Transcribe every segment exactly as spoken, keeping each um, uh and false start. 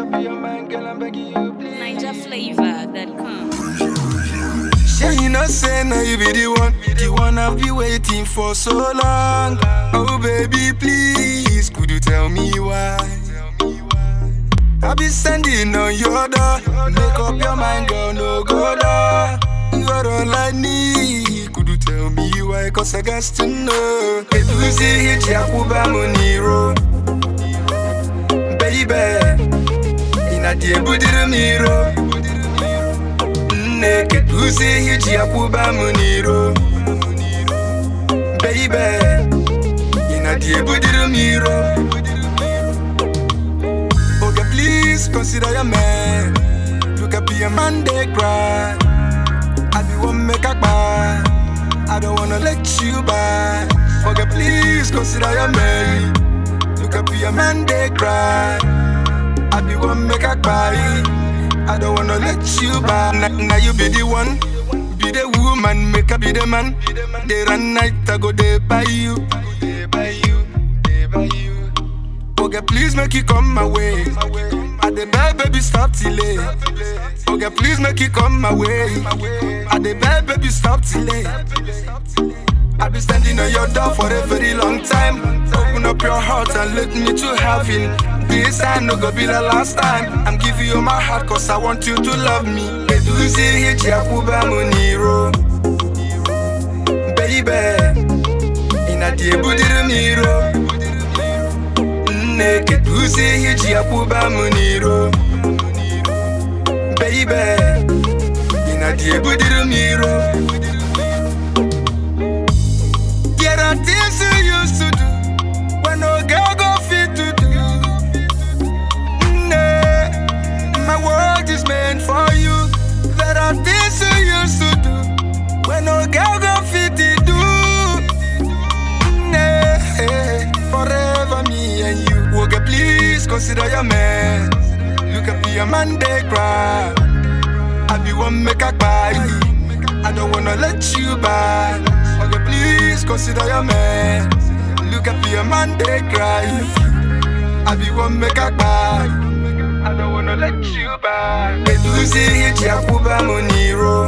Niger flavor that comes. Yeah, you know, say now you be the one, the one I've been waiting for so long. Oh baby, please, could you tell me why? I be standing on your door, make up your mind, girl, no go there. You are all I need. Could you tell me why? Cause I got to know. It was a hit, Yakuba Moniro. Baby, in a dear Budiramiro. Naked pussy, hit Yakuba Moniro. Baby, in a dear Budiramiro. Okay, please consider your man. Look up your man, they cry. I be one make a buy. I don't wanna let you buy. Okay, please consider your man. Look up your man, they cry. I be one make a buy. I don't wanna let you buy. Now, now you be the one, be the woman, make a be the man. Day and night I go there by you, day by you, day by you. Okay, please make you come my way. I the bad baby stop till late. Okay, please make you come my way. I the bad baby stop till late. I be standing on your door for a very long time. Open up your heart and let me to have it. This time no go be the last time. I'm giving you my heart cause I want you to love me. Eduzi hit Yakuba Moniro. Baby, in a dear Budiramiro. Naked pussy, hit Yakuba Moniro. Baby, in a dear Budiramiro. There are things you used to do when no girl go fit to do. Nah, my world is meant for you. There are things you used to do when no girl go fit to do. Nah, forever me and you. Okay, please consider your man. Look up your man, they cry. I be one make a buy. I don't wanna let you buy. Okay, please consider your man. Look up your man, they cry. I be one make a buy. I don't wanna let you buy. Eduzi hit Yakuba Moniro.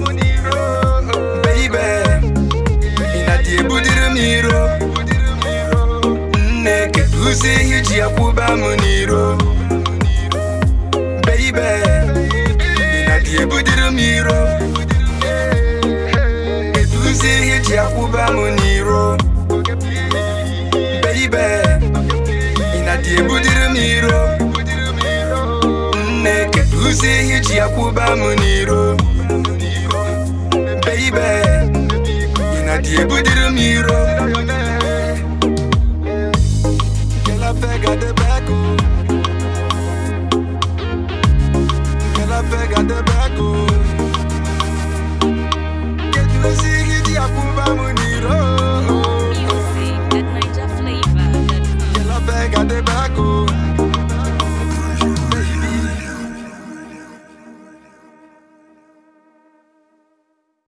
Baby, in a dear Budiramiro. Naked pussy hit Yakuba Moniro. Baby, in a dear Budiramiro. Eduzi hit Yakuba Moniro. Baby, in a dear Budiramiro. Naked pussy hit Yakuba Moniro. Baby, in a dear Budiramiro.